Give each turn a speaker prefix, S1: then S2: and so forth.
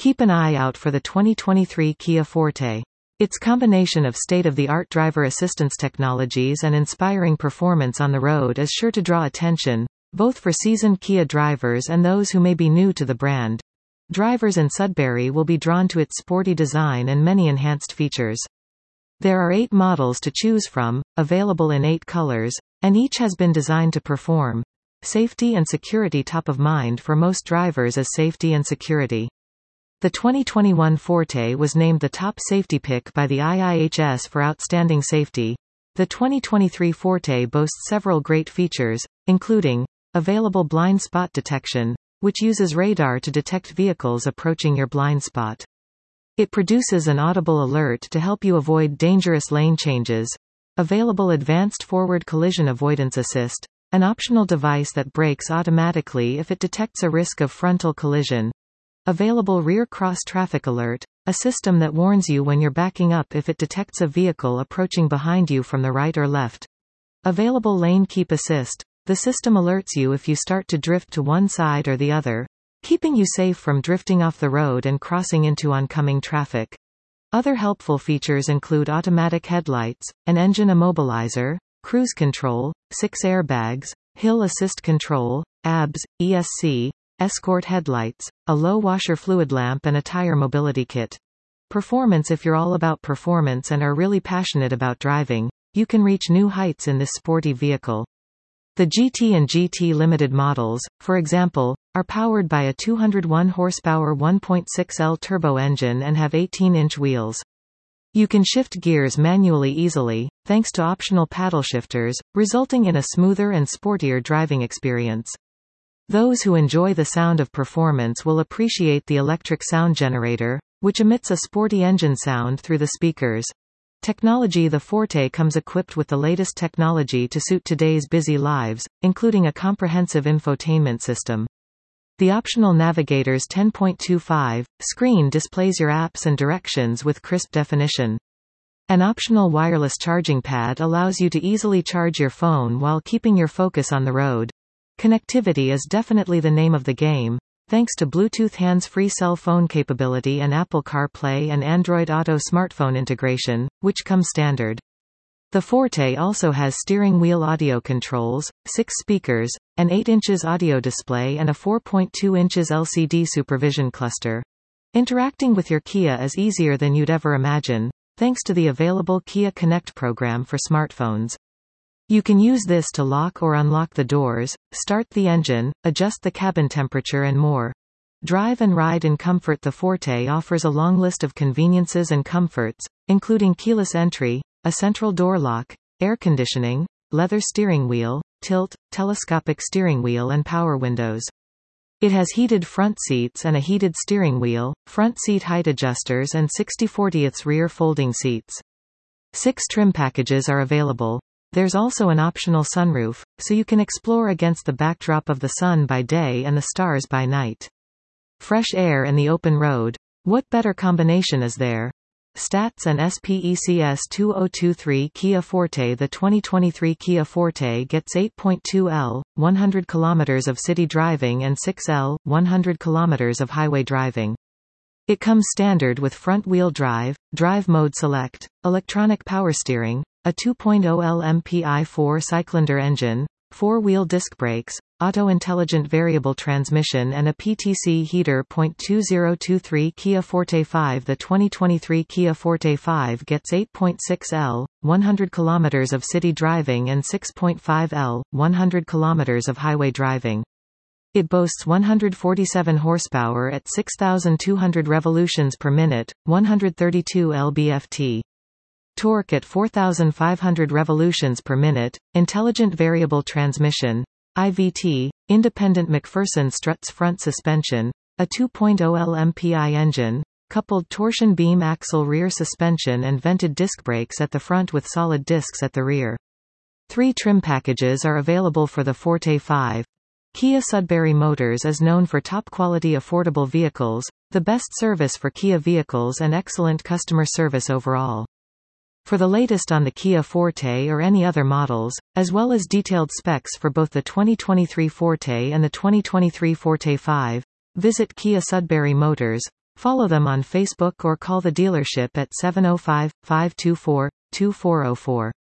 S1: Keep an eye out for the 2023 Kia Forte. Its combination of state-of-the-art driver assistance technologies and inspiring performance on the road is sure to draw attention, both for seasoned Kia drivers and those who may be new to the brand. Drivers in Sudbury will be drawn to its sporty design and many enhanced features. There are 8 models to choose from, available in 8 colors, and each has been designed to perform. Safety and security top of mind for most drivers is safety and security. The 2021 Forte was named the top safety pick by the IIHS for outstanding safety. The 2023 Forte boasts several great features, including available blind spot detection, which uses radar to detect vehicles approaching your blind spot. It produces an audible alert to help you avoid dangerous lane changes. Available advanced forward collision avoidance assist, an optional device that brakes automatically if it detects a risk of frontal collision. Available rear cross traffic alert, a system that warns you when you're backing up if it detects a vehicle approaching behind you from the right or left. Available lane keep assist, the system alerts you if you start to drift to one side or the other, keeping you safe from drifting off the road and crossing into oncoming traffic. Other helpful features include automatic headlights, an engine immobilizer, cruise control, 6 airbags, hill assist control, ABS, ESC, escort headlights, a low washer fluid lamp and a tire mobility kit. Performance. If you're all about performance and are really passionate about driving, you can reach new heights in this sporty vehicle. The GT and GT Limited models, for example, are powered by a 201 horsepower 1.6L turbo engine and have 18-inch wheels. You can shift gears manually easily, thanks to optional paddle shifters, resulting in a smoother and sportier driving experience. Those who enjoy the sound of performance will appreciate the electric sound generator, which emits a sporty engine sound through the speakers. Technology. The Forte comes equipped with the latest technology to suit today's busy lives, including a comprehensive infotainment system. The optional Navigator's 10.25 screen displays your apps and directions with crisp definition. An optional wireless charging pad allows you to easily charge your phone while keeping your focus on the road. Connectivity is definitely the name of the game, thanks to Bluetooth hands-free cell phone capability and Apple CarPlay and Android Auto smartphone integration, which come standard. The Forte also has steering wheel audio controls, 6 speakers, an 8 inches audio display and a 4.2 inches LCD supervision cluster. Interacting with your Kia is easier than you'd ever imagine, thanks to the available Kia Connect program for smartphones. You can use this to lock or unlock the doors, start the engine, adjust the cabin temperature and more. Drive and ride in comfort. The Forte offers a long list of conveniences and comforts, including keyless entry, a central door lock, air conditioning, leather steering wheel, tilt, telescopic steering wheel and power windows. It has heated front seats and a heated steering wheel, front seat height adjusters and 60/40 rear folding seats. 6 trim packages are available. There's also an optional sunroof, so you can explore against the backdrop of the sun by day and the stars by night. Fresh air and the open road. What better combination is there? Stats and SPECS 2023 Kia Forte. The 2023 Kia Forte gets 8.2 L, 100 km of city driving and 6 L, 100 km of highway driving. It comes standard with front-wheel drive, drive mode select, electronic power steering, a 2.0 LMPI 4-cylinder engine, 4-wheel disc brakes, auto-intelligent variable transmission and a PTC heater. 2023 Kia Forte 5. The 2023 Kia Forte 5 gets 8.6 L, 100 km of city driving and 6.5 L, 100 km of highway driving. It boasts 147 horsepower at 6,200 revolutions per minute, 132 lb-ft. Torque at 4,500 revolutions per minute, intelligent variable transmission, IVT, independent McPherson struts front suspension, a 2.0 LMPI engine, coupled torsion beam axle rear suspension and vented disc brakes at the front with solid discs at the rear. 3 trim packages are available for the Forte 5. Kia Sudbury Motors is known for top-quality affordable vehicles, the best service for Kia vehicles and excellent customer service overall. For the latest on the Kia Forte or any other models, as well as detailed specs for both the 2023 Forte and the 2023 Forte 5, visit Kia Sudbury Motors, Follow them on Facebook or call the dealership at 705-524-2404.